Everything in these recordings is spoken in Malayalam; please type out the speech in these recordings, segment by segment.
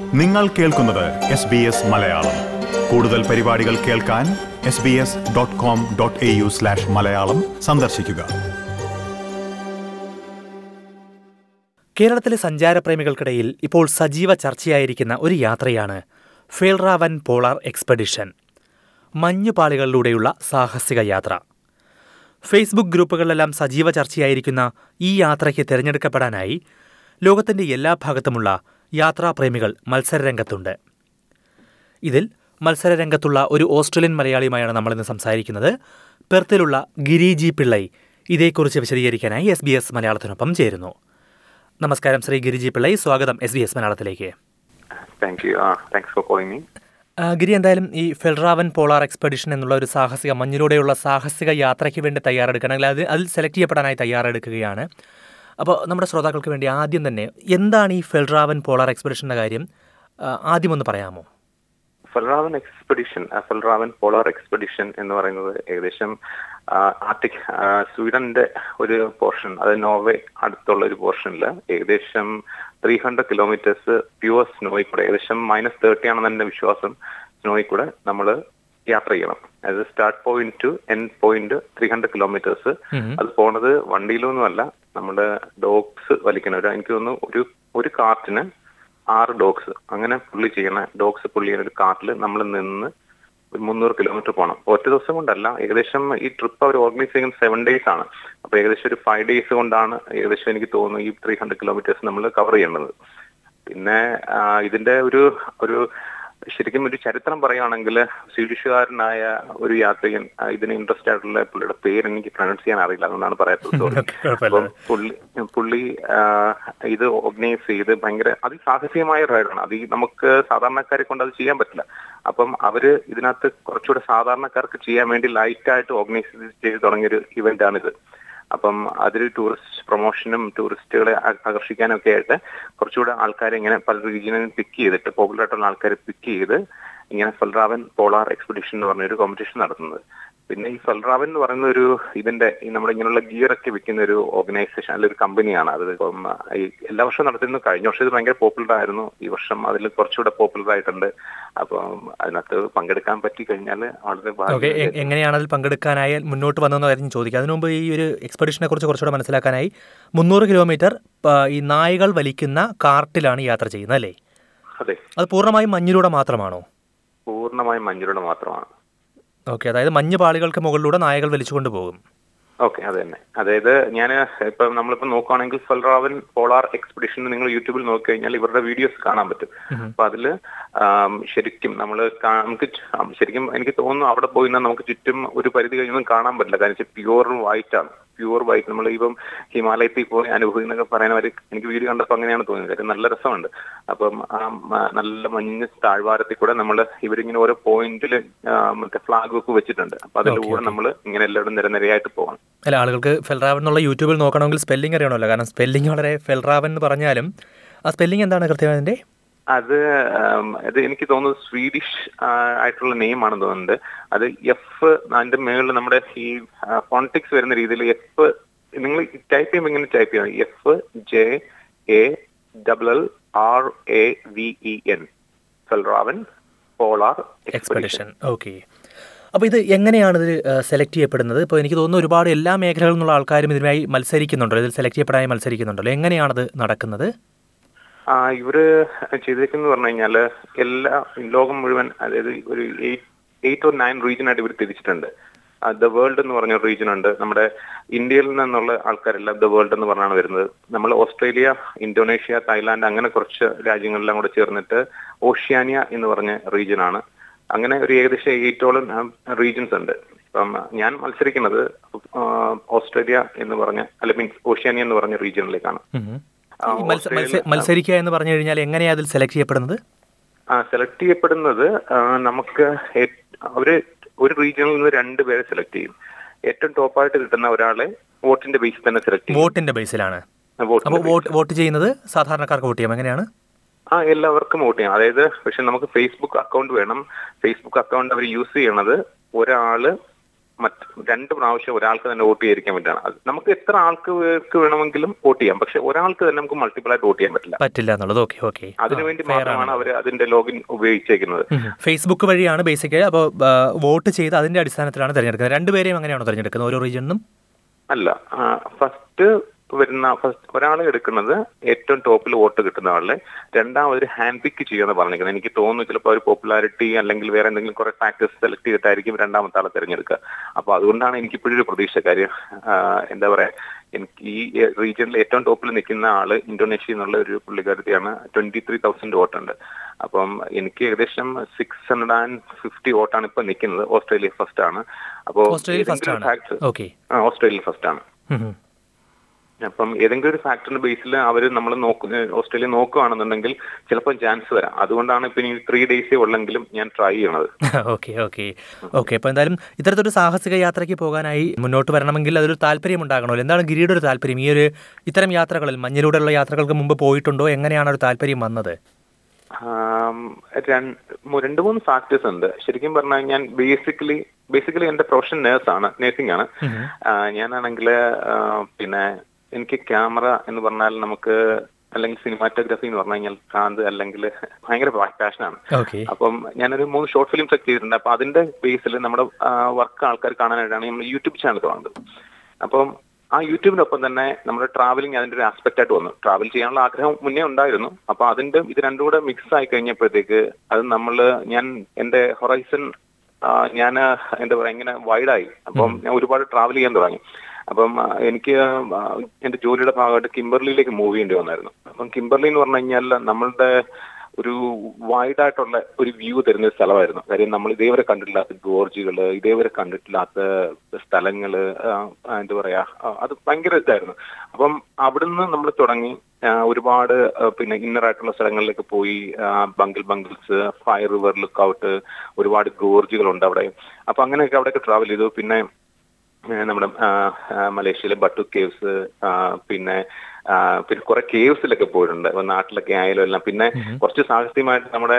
നിങ്ങൾ കേൾക്കുന്നത് SBS മലയാളം. കൂടുതൽ പരിപാടികൾ കേൾക്കാൻ sbs.com.au/മലയാളം സന്ദർശിക്കുക. കേരളത്തിലെ സഞ്ചാരപ്രേമികൾക്കിടയിൽ ഇപ്പോൾ സജീവ ചർച്ചയായിരിക്കുന്ന ഒരു യാത്രയാണ് ഫേൽറാവൻ പോളാർ എക്സ്പെഡിഷൻ, മഞ്ഞുപാളികളിലൂടെയുള്ള സാഹസിക യാത്ര. ഫേസ്ബുക്ക് ഗ്രൂപ്പുകളിലെല്ലാം സജീവ ചർച്ചയായിരിക്കുന്ന ഈ യാത്രയ്ക്ക് തിരഞ്ഞെടുക്കപ്പെടാനായി ലോകത്തിന്റെ എല്ലാ ഭാഗത്തുമുള്ള യാത്രാപ്രേമികൾ മത്സരരംഗത്തുണ്ട്. ഇതിൽ മത്സരരംഗത്തുള്ള ഒരു ഓസ്ട്രേലിയൻ മലയാളിയുമായാണ് നമ്മളിന്ന് സംസാരിക്കുന്നത്. പെർത്തിലുള്ള ഗിരിജി പിള്ളൈ ഇതേക്കുറിച്ച് വിശദീകരിക്കാനായി SBS മലയാളത്തിനൊപ്പം ചേരുന്നു. നമസ്കാരം ശ്രീ ഗിരിജി പിള്ളൈ, സ്വാഗതം SBS മലയാളത്തിലേക്ക്. ഗിരി, എന്തായാലും ഈ ഫെൽറാവൻ പോളാർ എക്സ്പെഡിഷൻ എന്നുള്ള ഒരു സാഹസിക മഞ്ഞിലൂടെയുള്ള സാഹസിക യാത്രയ്ക്ക് വേണ്ടി തയ്യാറെടുക്കുകയാണെങ്കിൽ അതിൽ സെലക്ട് ചെയ്യപ്പെടാനായി തയ്യാറെടുക്കുകയാണ്. അപ്പോൾ നമ്മുടെ ശ്രോതാക്കൾക്ക് വേണ്ടി ആദ്യം തന്നെ എന്താണ് ഈ ഫെൽറാവൻ പോളാർ എക്സ്പെഡിഷൻ്റെ കാര്യം ആദ്യം ഒന്ന് പറയാമോ? ഫെൽറാവൻ പോളാർ എക്സ്പെഡിഷൻ എന്ന് പറയുന്നത് ഏകദേശം ആർട്ടിക് സ്വീഡന്റെ ഒരു പോർഷൻ, അത് നോർവേ അടുത്തുള്ള ഒരു പോർഷനിൽ ഏകദേശം 300 കിലോമീറ്റേഴ്സ് പ്യുവർ സ്നോയിൽ കൂടെ, ഏകദേശം -30 ആണെന്ന് എന്റെ വിശ്വാസം, സ്നോയിൽ കൂടെ നമ്മൾ യാത്ര ചെയ്യണം. അതായത് start point to end point 300 kilometres. അത് പോണത് വണ്ടിയിലൊന്നുമല്ല, നമ്മുടെ ഡോഗ്സ് വലിക്കണം. എനിക്ക് തോന്നുന്നു ഒരു കാർട്ടിന് 6 ഡോഗ്സ്, അങ്ങനെ പുള്ളി ചെയ്യുന്ന ഒരു കാർട്ടിൽ നമ്മൾ നിന്ന് 300 കിലോമീറ്റർ പോകണം. ഒറ്റ ദിവസം കൊണ്ടല്ല, ഏകദേശം ഈ ട്രിപ്പ് അവർ ഓർഗനൈസ് ചെയ്യുന്നത് 7 days ആണ്. അപ്പൊ ഏകദേശം ഒരു 5 days കൊണ്ടാണ് ഏകദേശം എനിക്ക് തോന്നുന്നു ഈ 300 കിലോമീറ്റേഴ്സ് നമ്മൾ കവർ ചെയ്യേണ്ടത്. പിന്നെ ഇതിന്റെ ഒരു ശരിക്കും ഒരു ചരിത്രം പറയുകയാണെങ്കിൽ, സ്വീഡിഷുകാരനായ ഒരു യാത്രികൻ, ഇതിന് ഇൻട്രസ്റ്റ് ആയിട്ടുള്ള പുള്ളിയുടെ പേര് എനിക്ക് പ്രൊനൗൺസ് ചെയ്യാൻ അറിയില്ല, അതുകൊണ്ടാണ് പറയാത്തത്. അപ്പം പുള്ളി ഇത് ഓർഗനൈസ് ചെയ്ത് ഭയങ്കര അതിസാഹസികമായ റൈഡാണ്. അത് നമുക്ക് സാധാരണക്കാരെ കൊണ്ട് അത് ചെയ്യാൻ പറ്റില്ല. അപ്പം അവര് ഇതിനകത്ത് കുറച്ചുകൂടെ സാധാരണക്കാർക്ക് ചെയ്യാൻ വേണ്ടി ലൈറ്റായിട്ട് ഓർഗനൈസ് ചെയ്ത് തുടങ്ങിയൊരു ഇവന്റ് ആണിത്. അപ്പം അതൊരു ടൂറിസ്റ്റ് പ്രൊമോഷനും ടൂറിസ്റ്റുകളെ ആകർഷിക്കാനും ഒക്കെ ആയിട്ട് കുറച്ചുകൂടെ ആൾക്കാരെ ഇങ്ങനെ പല റീജിയനിൽ പിക്ക് ചെയ്തിട്ട്, പോപ്പുലർ ആയിട്ടുള്ള ആൾക്കാരെ പിക്ക് ചെയ്ത് ഇങ്ങനെ ഫെൽറാവൻ പോളാർ എക്സ്പെഡിഷൻ എന്ന് പറഞ്ഞൊരു കോമ്പറ്റീഷൻ നടത്തുന്നത്. പിന്നെ ഈ ഫെൽറാവൻ എന്ന് പറയുന്ന ഒരു ഇതിന്റെ നമ്മുടെ ഇങ്ങനെയുള്ള ഗിയർ ഒക്കെ വിൽക്കുന്ന ഒരു ഓർഗനൈസേഷൻ, അല്ലെങ്കിൽ ഒരു കമ്പനിയാണ്. അത് ഇപ്പം എല്ലാ വർഷവും നടത്തുന്നത്. കഴിഞ്ഞ വർഷം ഇത് ഭയങ്കര പോപ്പുലർ ആയിരുന്നു, ഈ വർഷം അതിൽ കുറച്ചുകൂടെ പോപ്പുലർ ആയിട്ടുണ്ട്. അപ്പം അതിനകത്ത് പങ്കെടുക്കാൻ പറ്റി കഴിഞ്ഞാൽ വളരെ എങ്ങനെയാണ് അതിൽ പങ്കെടുക്കാനായി മുന്നോട്ട് വന്നതെന്ന് കാര്യം ചോദിക്കുക. അതിനു മുമ്പ് ഈ ഒരു എക്സ്പെഡിഷനെ കുറിച്ച് കുറച്ചുകൂടെ മനസ്സിലാക്കാനായി 300 കിലോമീറ്റർ ഈ നായകൾ വലിക്കുന്ന കാർട്ടിലാണ് യാത്ര ചെയ്യുന്നത്, അല്ലേ? അതെ. അത് പൂർണ്ണമായും മഞ്ഞിലൂടെ മാത്രമാണോ? പൂർണ്ണമായും മഞ്ഞിലൂടെ മാത്രമാണ്. ഓക്കെ, അതായത് മഞ്ഞ് പാളികൾക്ക് മുകളിലൂടെ നായകൾ വലിച്ചുകൊണ്ട് പോകും. ഓക്കെ, അത് തന്നെ. അതായത് നമ്മളിപ്പോ നോക്കുകയാണെങ്കിൽ ഫെൽറാവൻ പോളാർ എക്സ്പെഡിഷൻ നിങ്ങൾ യൂട്യൂബിൽ നോക്കി കഴിഞ്ഞാൽ ഇവരുടെ വീഡിയോസ് കാണാൻ പറ്റും. അപ്പൊ അതില് ശരിക്കും ശരിക്കും എനിക്ക് തോന്നുന്നു അവിടെ പോയി നമുക്ക് ചുറ്റും ഒരു പരിധി കഴിഞ്ഞൊന്നും കാണാൻ പറ്റില്ല. കാരണം പ്യുവർ വൈറ്റ് ആണ്. Pure white. നമ്മൾ ഇപ്പം ഹിമാലയത്തിൽ പോയി അനുഭവിക്കുന്നൊക്കെ പറയുന്നവർ എനിക്ക് വീഡിയോ കണ്ടപ്പോൾ അങ്ങനെയാണ് തോന്നിയത്. കാര്യം നല്ല രസമുണ്ട്. അപ്പം നല്ല മഞ്ഞ് താഴ്വാരത്തിൽ കൂടെ ഇവരിങ്ങനെ ഓരോ പോയിന്റിൽ മറ്റേ ഫ്ലാഗ് ഒക്കെ വെച്ചിട്ടുണ്ട്. അപ്പൊ അതിലൂടെ നമ്മൾ ഇങ്ങനെ എല്ലാവരും നിരനിരയായിട്ട് പോകണം. അല്ല, ആളുകൾക്ക് ഫെൽറാവൻ എന്നുള്ള യൂട്യൂബിൽ നോക്കണമെങ്കിൽ സ്പെല്ലിംഗ് അറിയണമല്ലോ. കാരണം സ്പെല്ലിംഗ് വളരെ ഫെൽറാവൻ എന്ന് പറഞ്ഞാലും ആ സ്പെല്ലിംഗ് എന്താണ് കൃത്യമായതിന്റെ? അത് എനിക്ക് തോന്നുന്നത് സ്വീഡിഷ് ആയിട്ടുള്ള നെയിം ആണെന്ന് തോന്നുന്നുണ്ട്. അത് എഫ്, അതിന്റെ മേളിൽ നമ്മുടെ ഈ ഫോണറ്റിക്സ് വരുന്ന രീതിയിൽ എഫ് നിങ്ങൾ ടൈപ്പ് ചെയ്യുമ്പോൾ ഇങ്ങനെ ടൈപ്പ് ചെയ്യണം. FJALLRAVEN Fjallraven polar expedition. Okay. അപ്പോൾ ഇത് എങ്ങനെയാണ് ഇത് സെലക്ട് ചെയ്യപ്പെടുന്നത്? ഇപ്പോൾ എനിക്ക് തോന്നുന്നു ഒരുപാട് എല്ലാ മേഖലകളിൽ നിന്നുള്ള ആൾക്കാരും ഇതിനായി മത്സരിക്കുന്നുണ്ടല്ലോ, ഇതിൽ സെലക്ട് ചെയ്യപ്പെടാനായി മത്സരിക്കുന്നുണ്ടല്ലോ. എങ്ങനെയാണത് നടക്കുന്നത്? ഇവര് ചെയ്തേക്കെന്ന് പറഞ്ഞു കഴിഞ്ഞാല് ലോകം മുഴുവൻ, അതായത് ഒരു 8 or 9 റീജിയനായിട്ട് ഇവർ തിരിച്ചിട്ടുണ്ട്. ദ വേൾഡ് എന്ന് പറഞ്ഞ റീജിയൻ ഉണ്ട്. നമ്മുടെ ഇന്ത്യയിൽ നിന്നുള്ള ആൾക്കാരെല്ലാം ദ വേൾഡ് എന്ന് പറഞ്ഞാണ് വരുന്നത്. നമ്മൾ ഓസ്ട്രേലിയ, ഇന്തോനേഷ്യ, തായ്ലാന്റ് അങ്ങനെ കുറച്ച് രാജ്യങ്ങളെല്ലാം കൂടെ ചേർന്നിട്ട് ഓഷ്യാനിയ എന്ന് പറഞ്ഞ റീജിയൻ ആണ്. അങ്ങനെ ഒരു ഏകദേശം 8ഓളം റീജിയൻസ് ഉണ്ട്. ഇപ്പം ഞാൻ മത്സരിക്കുന്നത് ഓസ്ട്രേലിയ എന്ന് പറഞ്ഞ ഓഷ്യാനിയ എന്ന് പറഞ്ഞ റീജിയനിലേക്കാണ്. മത്സരിക്കുക എന്ന് പറഞ്ഞു കഴിഞ്ഞാൽ എങ്ങനെയാ അതിൽ സെലക്ട് ചെയ്യപ്പെടുന്നത്? സെലക്ട് ചെയ്യപ്പെടുന്നത് നമുക്ക് ഒരു റീജിയനിൽ നിന്ന് 2 പേരെ സെലക്ട് ചെയ്യും. ഏറ്റവും ടോപ്പായിട്ട് കിട്ടുന്ന ഒരാളെ വോട്ടിന്റെ ബേസിൽ തന്നെ സെലക്ട് ചെയ്യും. വോട്ടിന്റെ ബേസിലാണ്. വോട്ട് ചെയ്യുന്നത് സാധാരണക്കാർക്ക് വോട്ട് ചെയ്യാം. എങ്ങനെയാണ്? എല്ലാവർക്കും വോട്ട് ചെയ്യാം. അതായത് പക്ഷെ നമുക്ക് ഫേസ്ബുക്ക് അക്കൗണ്ട് വേണം. ഫേസ്ബുക്ക് അക്കൗണ്ട് അവർ യൂസ് ചെയ്യണത് ഒരാള് രണ്ട് പ്രാവശ്യം ഒരാൾക്ക് തന്നെ വോട്ട് ചെയ്യാതിരിക്കാൻ പറ്റാണ്. അത് നമുക്ക് എത്ര ആൾക്ക് വേണമെങ്കിലും വോട്ട് ചെയ്യാം, പക്ഷെ ഒരാൾക്ക് തന്നെ നമുക്ക് മൾട്ടിപ്പിൾ ആയിട്ട് വോട്ട് ചെയ്യാൻ പറ്റില്ല എന്നുള്ളത്. ഓക്കെ ഓക്കെ, അതിനുവേണ്ടി മാത്രമാണ് അവർ അതിന്റെ ലോഗിൻ ഉപയോഗിച്ചേക്കുന്നത്. ഫേസ്ബുക്ക് വഴിയാണ് ബേസിക്കലി. അപ്പോൾ വോട്ട് ചെയ്ത് അതിന്റെ അടിസ്ഥാനത്തിലാണ് തിരഞ്ഞെടുക്കുന്നത്. രണ്ടുപേരെയും അങ്ങനെയാണോ തിരഞ്ഞെടുക്കുന്നത് ഓരോ റീജിയണിനും? അല്ല, ഫസ്റ്റ് ഒരാളെ എടുക്കുന്നത് ഏറ്റവും ടോപ്പിൽ വോട്ട് കിട്ടുന്ന ആളെ, രണ്ടാമത് ഹാൻഡ് പിക്ക് ചെയ്യുമെന്ന് പറഞ്ഞിരിക്കുന്നത്. എനിക്ക് തോന്നുന്നു ചിലപ്പോൾ ഒരു പോപ്പുലാരിറ്റി അല്ലെങ്കിൽ വേറെ എന്തെങ്കിലും കുറെ ഫാക്ടേഴ്സ് സെലക്ട് ചെയ്തിട്ടായിരിക്കും രണ്ടാമത്തെ ആളെ തിരഞ്ഞെടുക്കുക. അപ്പൊ അതുകൊണ്ടാണ് എനിക്കിപ്പോഴും ഒരു പ്രതീക്ഷ. കാര്യം എന്താ പറയാ, എനിക്ക് ഈ റീജിയനിൽ ഏറ്റവും ടോപ്പിൽ നിൽക്കുന്ന ആള് ഇന്തോനേഷ്യ എന്നുള്ള ഒരു പുള്ളിക്കാരത്തിയാണ്. 23,000 വോട്ടുണ്ട്. അപ്പം എനിക്ക് ഏകദേശം 650 വോട്ടാണ് ഇപ്പൊ നിൽക്കുന്നത്. ഓസ്ട്രേലിയ ഫസ്റ്റ് ആണ്. അപ്പോൾ ഓസ്ട്രേലിയ ഫസ്റ്റ് ആണ്. അപ്പം ഏതെങ്കിലും ഒരു ഫാക്ടറിന്റെ ബേസിൽ അവർ നമ്മൾ ഓസ്ട്രേലിയ നോക്കുകയാണെന്നുണ്ടെങ്കിൽ ചിലപ്പോൾ ചാൻസ് വരാം. അതുകൊണ്ടാണ് ഇപ്പൊ ഇനി 3 ഡേയ്സേ ഉള്ളെങ്കിലും ഞാൻ ട്രൈ ചെയ്യണത്. ഓക്കെ. അപ്പൊ എന്തായാലും ഇത്തരത്തിലൊരു സാഹസിക യാത്രയ്ക്ക് പോകാനായി മുന്നോട്ട് വരണമെങ്കിൽ അതൊരു താല്പര്യം ഉണ്ടാകണമല്ലോ. എന്താണ് ഗിരിയുടെ ഒരു താല്പര്യം? ഈ ഇത്തരം യാത്രകളിൽ മഞ്ഞിലൂടെയുള്ള യാത്രകൾക്ക് മുമ്പ് പോയിട്ടുണ്ടോ? എങ്ങനെയാണ് ഒരു താല്പര്യം വന്നത്? 2-3 ഫാക്ടേഴ്സ് ഉണ്ട്. ശരിക്കും പറഞ്ഞാൽ ഞാൻ ബേസിക്കലി എന്റെ പ്രൊഫഷൻ നേഴ്സിംഗ് ആണ്. ഞാനാണെങ്കിൽ പിന്നെ എനിക്ക് ക്യാമറ എന്ന് പറഞ്ഞാൽ നമുക്ക്, അല്ലെങ്കിൽ സിനിമാറ്റോഗ്രാഫി എന്ന് പറഞ്ഞു കഴിഞ്ഞാൽ ഭ്രാന്ത്, അല്ലെങ്കിൽ ഭയങ്കര പാഷനാണ്. അപ്പം ഞാനൊരു 3 ഷോർട്ട് ഫിലിംസ് ഒക്കെ ചെയ്തിട്ടുണ്ട്. അപ്പൊ അതിന്റെ ബേസിൽ നമ്മുടെ വർക്ക് ആൾക്കാർ കാണാനായിട്ടാണ് നമ്മൾ യൂട്യൂബ് ചാനൽ തുടങ്ങുന്നത്. അപ്പം ആ യൂട്യൂബിനൊപ്പം തന്നെ നമ്മുടെ ട്രാവലിംഗ് അതിന്റെ ഒരു ആസ്പെക്ട് ആയിട്ട് വന്നു. ട്രാവൽ ചെയ്യാനുള്ള ആഗ്രഹം മുന്നേ ഉണ്ടായിരുന്നു. അപ്പൊ ഇത് രണ്ടും കൂടെ മിക്സ് ആയി കഴിഞ്ഞപ്പോഴത്തേക്ക് അത് ഞാൻ എന്റെ ഹൊറൈസൺ ഞാൻ എന്താ പറയാ ഇങ്ങനെ വൈഡായി. അപ്പം ഞാൻ ഒരുപാട് ട്രാവൽ ചെയ്യാൻ തുടങ്ങി. അപ്പം എനിക്ക് എന്റെ ജോലിയുടെ ഭാഗമായിട്ട് കിംബർലിയിലേക്ക് മൂവ് ചെയ്യേണ്ടി വന്നായിരുന്നു. അപ്പം കിംബർലി എന്ന് പറഞ്ഞു കഴിഞ്ഞാൽ നമ്മളുടെ ഒരു വൈഡായിട്ടുള്ള ഒരു വ്യൂ തരുന്ന ഒരു സ്ഥലമായിരുന്നു. കാര്യം നമ്മൾ ഇതേവരെ കണ്ടിട്ടില്ലാത്ത ഗോർജുകള്, ഇതേവരെ കണ്ടിട്ടില്ലാത്ത സ്ഥലങ്ങള്, എന്താ പറയാ, അത് ഭയങ്കര ഇതായിരുന്നു. അപ്പം അവിടുന്ന് നമ്മൾ തുടങ്ങി ഒരുപാട് പിന്നെ ഇന്നറായിട്ടുള്ള സ്ഥലങ്ങളിലേക്ക് പോയി. Bungles, fire river lookout, ഒരുപാട് ഗോർജുകളുണ്ട് അവിടെ. അപ്പൊ അങ്ങനെയൊക്കെ അവിടെയൊക്കെ ട്രാവൽ ചെയ്തു. പിന്നെ നമ്മുടെ മലേഷ്യയിലെ ബട്ടു കേവ്സ്, പിന്നെ കുറെ കേവ്സിലൊക്കെ പോയിട്ടുണ്ട്, നാട്ടിലൊക്കെ ആയാലും എല്ലാം. പിന്നെ കുറച്ച് സാഹസികമായിട്ട് നമ്മുടെ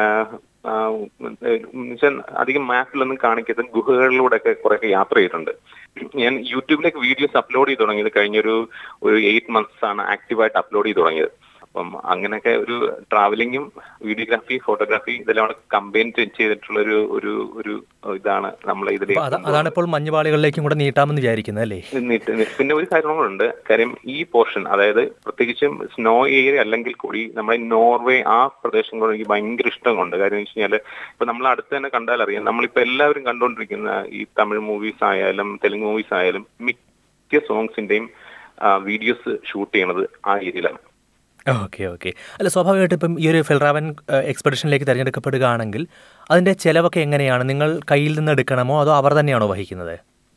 അധികം മാപ്പിലൊന്നും കാണിക്കാത്ത ഗുഹകളിലൂടെയൊക്കെ കുറെയൊക്കെ യാത്ര ചെയ്തിട്ടുണ്ട്. ഞാൻ യൂട്യൂബിലേക്ക് വീഡിയോസ് അപ്ലോഡ് ചെയ്ത് തുടങ്ങിയത് കഴിഞ്ഞൊരു 8 months ആണ് ആക്റ്റീവായിട്ട് അപ്ലോഡ് ചെയ്ത് തുടങ്ങിയത്. അപ്പം അങ്ങനെയൊക്കെ ഒരു ട്രാവലിങ്ങും വീഡിയോഗ്രാഫി, ഫോട്ടോഗ്രാഫി ഇതെല്ലാം കമ്പൈൻ ചെയ്തിട്ടുള്ള ഒരു ഇതാണ് നമ്മളെ ഇതിൽ. അതാണ് ഇപ്പോൾ മഞ്ഞുപാളികളിലേക്കും കൂടെ നീട്ടാമെന്ന് വിചാരിക്കുന്നത് അല്ലേ? പിന്നെ ഒരു കാര്യങ്ങളുണ്ട്. കാര്യം ഈ പോർഷൻ, അതായത് പ്രത്യേകിച്ചും സ്നോ ഏരിയ അല്ലെങ്കിൽ കൂടി നമ്മുടെ നോർവേ ആ പ്രദേശങ്ങളോട് എനിക്ക് ഭയങ്കര ഇഷ്ടമുണ്ട്. കാര്യം എന്ന് വെച്ച് കഴിഞ്ഞാൽ ഇപ്പൊ നമ്മൾ അടുത്ത് തന്നെ കണ്ടാൽ അറിയാം, നമ്മളിപ്പോ എല്ലാവരും കണ്ടുകൊണ്ടിരിക്കുന്ന ഈ തമിഴ് മൂവീസ് ആയാലും തെലുങ്ക് മൂവീസ് ആയാലും മിക്ക സോങ്സിന്റെയും വീഡിയോസ് ഷൂട്ട് ചെയ്യണത് ആ ഏരിയയിലാണ്. ഓക്കെ. അല്ല, സ്വാഭാവികമായിട്ടും ഇപ്പം ഈ ഒരു ഫെൽറാവൻ എക്സ്പെഡിഷനിലേക്ക് തിരഞ്ഞെടുക്കപ്പെടുകയാണെങ്കിൽ അതിന്റെ ചെലവൊക്കെ എങ്ങനെയാണ്? നിങ്ങൾ കയ്യിൽ നിന്ന് എടുക്കണമോ അതോ അവർ തന്നെയാണോ വഹിക്കുന്നത്?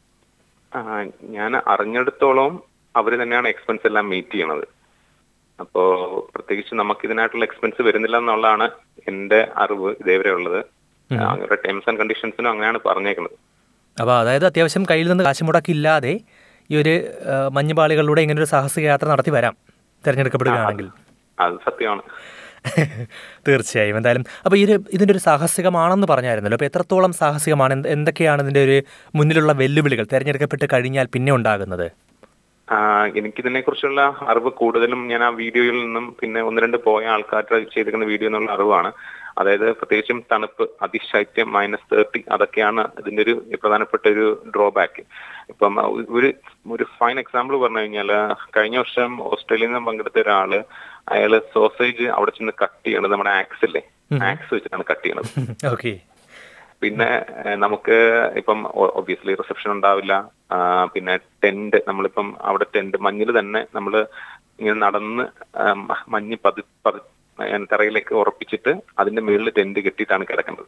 ഞാൻ അറിഞ്ഞെടുത്തോളം അവർ തന്നെയാണ് എക്സ്പെൻസ് എല്ലാം മീറ്റ് ചെയ്യണത്. അപ്പോ പ്രത്യേകിച്ച് നമുക്ക് ഇതിനായിട്ടുള്ള എക്സ്പെൻസ് വരുന്നില്ല എന്നുള്ളതാണ് എന്റെ അറിവ് ഇതേവരെ ഉള്ളത്. അവരുടെ ടേംസ് ആൻഡ് കണ്ടീഷൻസിനും അങ്ങനെയാണ് പറഞ്ഞേക്കുന്നത്. അപ്പോൾ അതായത് അത്യാവശ്യം കയ്യിൽ നിന്ന് കാശ് മുടക്കില്ലാതെ ഈ ഒരു മഞ്ഞുപാളികളിലൂടെ ഇങ്ങനെ ഒരു സാഹസിക യാത്ര നടത്തി വരാം തിരഞ്ഞെടുക്കപ്പെടുകയാണെങ്കിൽ. അത് സത്യമാണ്. തീർച്ചയായും. എന്തായാലും അപ്പോൾ ഇതിൻ്റെ ഒരു സാഹസികമാണെന്ന് പറഞ്ഞായിരുന്നല്ലോ. അപ്പോൾ എത്രത്തോളം സാഹസികമാണ്? എന്തൊക്കെയാണ് ഇതിൻ്റെ ഒരു മുന്നിലുള്ള വെല്ലുവിളികൾ തിരഞ്ഞെടുക്കപ്പെട്ട് കഴിഞ്ഞാൽ പിന്നെ ഉണ്ടാകുന്നത്? എനിക്കിതിനെ കുറിച്ചുള്ള അറിവ് കൂടുതലും ഞാൻ ആ വീഡിയോയിൽ നിന്നും പിന്നെ 1-2 പോയ ആൾക്കാർ ചെയ്തിരിക്കുന്ന വീഡിയോ എന്നുള്ള അറിവാണ്. അതായത് പ്രത്യേകിച്ചും തണുപ്പ്, അതിശൈത്യം, -30 അതൊക്കെയാണ് ഇതിന്റെ ഒരു പ്രധാനപ്പെട്ട ഒരു ഡ്രോബാക്ക്. ഇപ്പം ഒരു ഫൈൻ എക്സാമ്പിൾ പറഞ്ഞു കഴിഞ്ഞാൽ, കഴിഞ്ഞ വർഷം ഓസ്ട്രേലിയയിൽ നിന്ന് പങ്കെടുത്ത ഒരാള്, അയാള് സോസേജ് അവിടെ ചെന്ന് കട്ട് ചെയ്യണത് നമ്മുടെ ആക്സ് വെച്ചിട്ടാണ് കട്ട് ചെയ്യണത്. പിന്നെ നമുക്ക് ഇപ്പം ഒബ്വിയസ്ലി റിസപ്ഷൻ ഉണ്ടാവില്ല. പിന്നെ ടെന്റ്, നമ്മളിപ്പം അവിടെ ടെന്റ് മഞ്ഞിൽ തന്നെ നമ്മൾ ഇങ്ങനെ നടന്ന് മഞ്ഞ് തറയിലേക്ക് ഉറപ്പിച്ചിട്ട് അതിന്റെ മുകളിൽ ടെന്റ് കെട്ടിയിട്ടാണ് കിടക്കുന്നത്.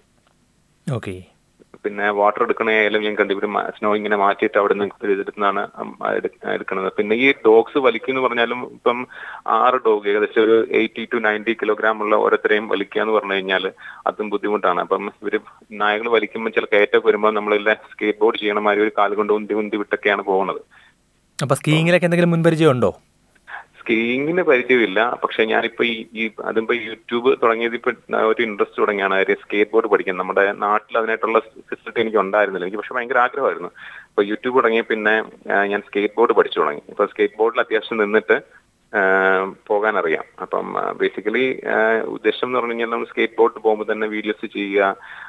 പിന്നെ വാട്ടർ എടുക്കണേലും ഞാൻ കണ്ടു, ഇവര് സ്നോ ഇങ്ങനെ മാറ്റിയിട്ട് അവിടെ നിന്ന് എടുത്താണ് എടുക്കുന്നത്. പിന്നെ ഈ ഡോഗ്സ് വലിക്കുന്നു പറഞ്ഞാലും ഇപ്പം 6 ഡോഗ് ഏകദേശം ഒരു 80 to 90 കിലോഗ്രാം ഉള്ള ഓരോരുത്തരെയും വലിക്കുക എന്ന് പറഞ്ഞു കഴിഞ്ഞാൽ അതും ബുദ്ധിമുട്ടാണ്. അപ്പം ഇവര് നായകൾ വലിക്കുമ്പോൾ ചില കയറ്റൊക്കെ വരുമ്പോൾ നമ്മളെല്ലാം സ്കേറ്റ് ബോർഡ് ചെയ്യണമാതിരി ഒരു കാല് കൊണ്ട് ഉന്തി വിട്ടൊക്കെയാണ് പോകുന്നത്. അപ്പൊ സ്കീയിങ്ങിലൊക്കെ എന്തെങ്കിലും മുൻപരിചയം ഉണ്ടോ? സ്കീയിങ്ങിന് പരിചയമില്ല. പക്ഷെ ഞാനിപ്പോ അതിപ്പോ യൂട്യൂബ് തുടങ്ങിയത് ഇപ്പൊ ഒരു ഇൻട്രസ്റ്റ് തുടങ്ങിയാണ്. സ്കേറ്റ് ബോർഡ് പഠിക്കാൻ. നമ്മുടെ നാട്ടിൽ അതിനായിട്ടുള്ള ഫെസിലിറ്റി എനിക്ക് ഉണ്ടായിരുന്നില്ല. എനിക്ക് പക്ഷെ ഭയങ്കര ആഗ്രഹമായിരുന്നു. അപ്പൊ യൂട്യൂബ് തുടങ്ങി പിന്നെ ഞാൻ സ്കേറ്റ് ബോർഡ് പഠിച്ചു തുടങ്ങി. ഇപ്പൊ സ്കേറ്റ് ബോർഡിൽ അത്യാവശ്യം നിന്നിട്ട് പോകാനറിയാം. അപ്പം ബേസിക്കലി ഉദ്ദേശം എന്ന് പറഞ്ഞു കഴിഞ്ഞാൽ നമ്മൾ സ്കേറ്റ് ബോർഡ് പോകുമ്പോൾ തന്നെ വീഡിയോസ് ചെയ്യുക.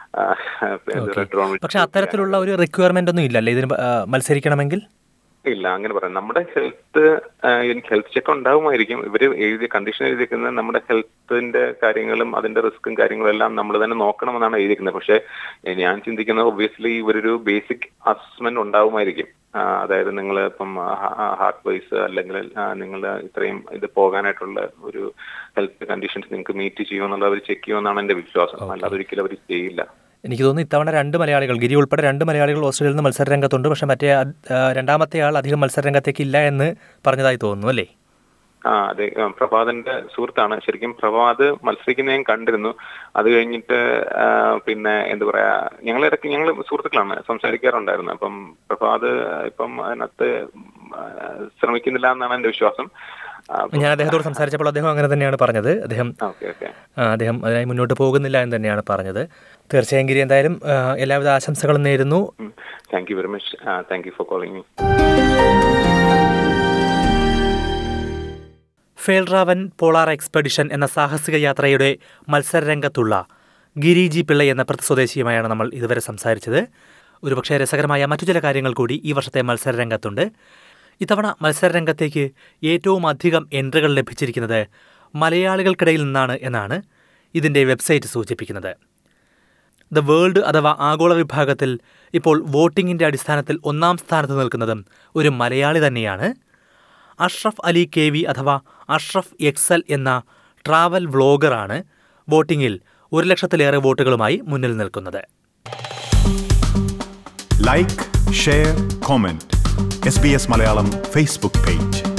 പക്ഷെ അത്തരത്തിലുള്ള ഒരു റിക്വയർമെന്റ് ഒന്നും ഇല്ലല്ലേ ഇതിന് മത്സരിക്കണമെങ്കിൽ? ഇല്ല, അങ്ങനെ പറയാം. നമ്മുടെ എനിക്ക് ഹെൽത്ത് ചെക്ക് ഉണ്ടാവുമായിരിക്കും. ഇവര് കണ്ടീഷൻ എഴുതിയിരിക്കുന്നത് നമ്മുടെ ഹെൽത്തിന്റെ കാര്യങ്ങളും അതിന്റെ റിസ്ക്കും കാര്യങ്ങളും എല്ലാം നമ്മൾ തന്നെ നോക്കണമെന്നാണ് എഴുതിയിരിക്കുന്നത്. പക്ഷെ ഞാൻ ചിന്തിക്കുന്നത് ഒബ്വിയസ്ലി ഇവരൊരു ബേസിക് അസസ്മെന്റ് ഉണ്ടാവുമായിരിക്കും. അതായത് നിങ്ങൾ ഇപ്പം ഹാർട്ട് വൈസ് അല്ലെങ്കിൽ നിങ്ങൾ ഇത്രയും ഇത് പോകാനായിട്ടുള്ള ഒരു ഹെൽത്ത് കണ്ടീഷൻസ് നിങ്ങൾക്ക് മീറ്റ് ചെയ്യുമെന്നുള്ള അവർ ചെക്ക് ചെയ്യുമെന്നാണ് എന്റെ വിശ്വാസം. അല്ലാതെ ഒരിക്കലും അവർ ചെയ്യില്ല. എനിക്ക് തോന്നുന്നു ഇത്തവണ 2 മലയാളികൾ, ഗിരി ഉൾപ്പെടെ 2 മലയാളികൾ ഓസ്ട്രേലിയയിൽ നിന്ന് മത്സര രംഗത്തുണ്ട്. പക്ഷെ മറ്റേ രണ്ടാമത്തെ ആൾ അധികം മത്സര രംഗത്തേക്ക് ഇല്ല എന്ന് പറഞ്ഞതായി തോന്നുന്നു അല്ലേ? അതെ, പ്രഭാതന്റെ സുഹൃത്താണ്. ശരിക്കും പ്രഭാത് മത്സരിക്കുന്ന ഞാൻ കണ്ടിരുന്നു. അത് കഴിഞ്ഞിട്ട് പിന്നെ എന്താ പറയാ, ഞങ്ങൾ സുഹൃത്തുക്കളാണ്, സംസാരിക്കാറുണ്ടായിരുന്നു. അപ്പം പ്രഭാത് ഇപ്പം അതിനകത്ത് ശ്രമിക്കുന്നില്ല എന്നാണ് എന്റെ വിശ്വാസം. ഞാൻ അദ്ദേഹത്തോട് സംസാരിച്ചപ്പോൾ അദ്ദേഹം അങ്ങനെ തന്നെയാണ് പറഞ്ഞത്. അദ്ദേഹം അതിനായി മുന്നോട്ട് പോകുന്നില്ല എന്ന് തന്നെയാണ് പറഞ്ഞത്. തീർച്ചയായും ഗിരി, എന്തായാലും എല്ലാവിധ ആശംസകളും നേരുന്നു. Thank you very much. Thank you for calling me. Fjallraven polar expedition എന്ന സാഹസിക യാത്രയുടെ മത്സരരംഗത്തുള്ള ഗിരി ജി പിള്ള എന്ന സ്വദേശിയുമായാണ് നമ്മൾ ഇതുവരെ സംസാരിച്ചത്. ഒരുപക്ഷെ രസകരമായ മറ്റു ചില കാര്യങ്ങൾ കൂടി ഈ വർഷത്തെ മത്സരരംഗത്തുണ്ട്. ഇത്തവണ മത്സരരംഗത്തേക്ക് ഏറ്റവും അധികം എൻട്രികൾ ലഭിച്ചിരിക്കുന്നത് മലയാളികൾക്കിടയിൽ നിന്നാണ് എന്നാണ് ഇതിൻ്റെ വെബ്സൈറ്റ് സൂചിപ്പിക്കുന്നത്. ദ വേൾഡ് അഥവാ ആഗോള വിഭാഗത്തിൽ ഇപ്പോൾ വോട്ടിങ്ങിൻ്റെ അടിസ്ഥാനത്തിൽ 1-ാം സ്ഥാനത്ത് നിൽക്കുന്നതും ഒരു മലയാളി തന്നെയാണ്. അഷ്റഫ് അലി KV അഥവാ അഷ്റഫ് എക്സൽ എന്ന ട്രാവൽ വ്ളോഗറാണ് വോട്ടിങ്ങിൽ 1,00,000-ലേറെ വോട്ടുകളുമായി മുന്നിൽ നിൽക്കുന്നത്. Like, share, comment. SBS Malayalam Facebook page.